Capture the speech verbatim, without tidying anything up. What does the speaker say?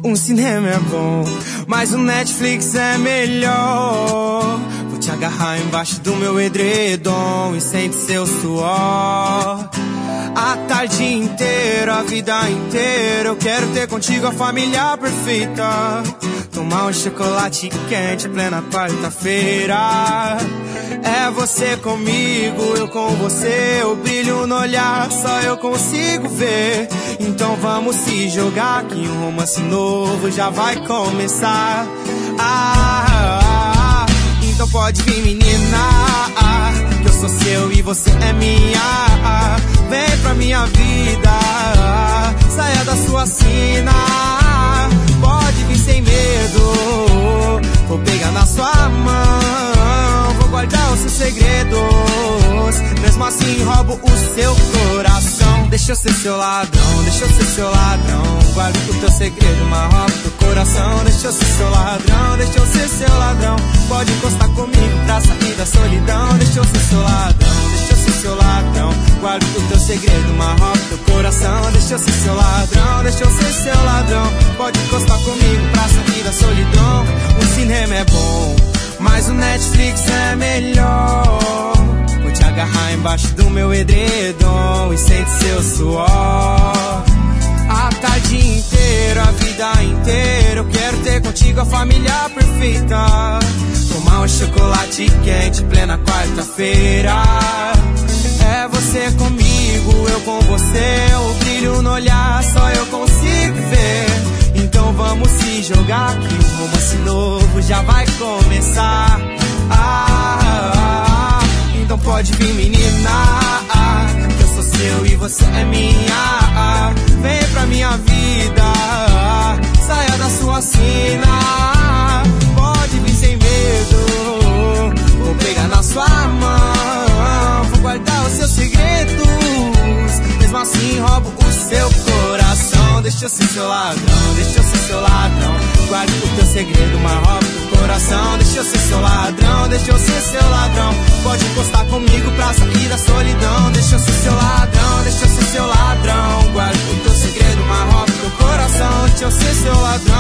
Um cinema é bom, mas o Netflix é melhor. Vou te agarrar embaixo do meu edredom e sente seu suor. A tarde inteira, a vida inteira, eu quero ter contigo a família perfeita. Tomar um chocolate quente em plena quarta-feira. É você comigo, eu com você, o brilho no olhar só eu consigo ver. Então vamos se jogar que um romance novo já vai começar. Ah, ah, ah. Então pode vir, menina, ah, que eu sou seu e você é minha. Ah, vem pra minha vida, ah, saia da sua sina. Pode vir sem medo, vou pegar na sua mão, vou guardar os seus segredos, mesmo assim roubo o seu coração. Deixa eu ser seu ladrão, deixa eu ser seu ladrão, guardo o teu segredo, mas roubo teu coração. Deixa eu ser seu ladrão, deixa eu ser seu ladrão, pode encostar comigo pra sair da solidão. Deixa eu ser seu ladrão, deixa eu ser seu ladrão, guardo o teu segredo, mas roubo teu coração. Deixa eu ser seu ladrão, deixa eu ser seu ladrão, pode encostar comigo pra sair da solidão. O cinema é bom, mas o Netflix é melhor. Vou te agarrar embaixo do meu edredom e sente seu suor. A tarde inteira, a vida inteira, eu quero ter contigo a família perfeita. Tomar um chocolate quente em plena quarta-feira. É você comigo, eu com você, o brilho no olhar só eu consigo ver. Então vamos se jogar que um romance novo já vai começar. Ah, ah, ah. Então pode vir, menina, ah, que eu sou seu e você é minha. Ah, vem pra minha vida, ah, saia da sua sina. Pode vir sem medo, vou pegar na sua mão, vou guardar os seus segredos, mesmo assim roubo o seu coração. Deixa eu ser seu ladrão, deixa eu ser seu ladrão, guardo o teu segredo, mas roubo teu coração. Deixa eu ser seu ladrão, deixa eu ser seu ladrão, pode encostar comigo pra sair da solidão. Deixa eu ser seu ladrão, deixa eu ser seu ladrão, guardo o teu segredo, mas roubo teu coração. Deixa eu ser seu ladrão,